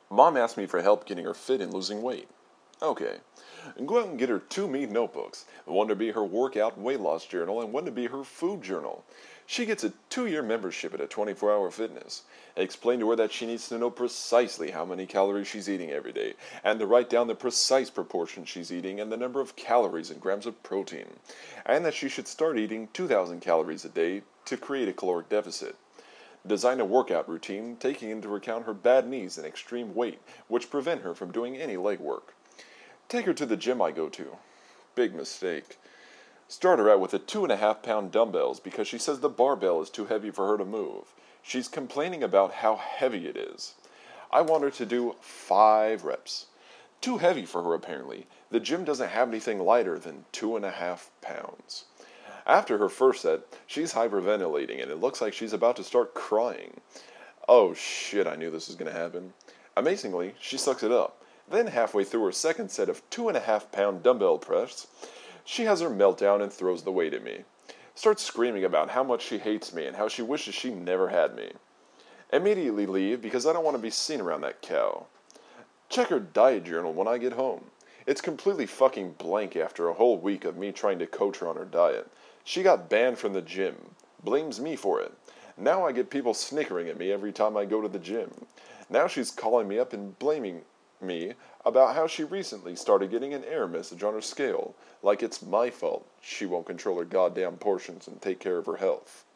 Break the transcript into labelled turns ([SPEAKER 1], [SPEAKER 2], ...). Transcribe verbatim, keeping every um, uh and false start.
[SPEAKER 1] Mom asked me for help getting her fit and losing weight. Okay. Go out and get her two meat notebooks, one to be her workout weight loss journal and one to be her food journal. She gets a two-year membership at a twenty-four hour fitness. I explained to her that she needs to know precisely how many calories she's eating every day, and to write down the precise proportion she's eating and the number of calories and grams of protein, and that she should start eating two thousand calories a day to create a caloric deficit. Design a workout routine taking into account her bad knees and extreme weight, which prevent her from doing any leg work. Take her to the gym I go to. Big mistake. Start her out with a two and a half pound dumbbells because she says the barbell is too heavy for her to move. She's complaining about how heavy it is. I want her to do five reps. Too heavy for her apparently. The gym doesn't have anything lighter than two and a half pounds. After her first set, she's hyperventilating and it looks like she's about to start crying. Oh shit, I knew this was going to happen. Amazingly, she sucks it up. Then halfway through her second set of two and a half pound dumbbell press, she has her meltdown and throws the weight at me. Starts screaming about how much she hates me and how she wishes she never had me. Immediately leave because I don't want to be seen around that cow. Check her diet journal when I get home. It's completely fucking blank after a whole week of me trying to coach her on her diet. She got banned from the gym. Blames me for it. Now I get people snickering at me every time I go to the gym. Now she's calling me up and blaming me about how she recently started getting an error message on her scale, like it's my fault she won't control her goddamn portions and take care of her health.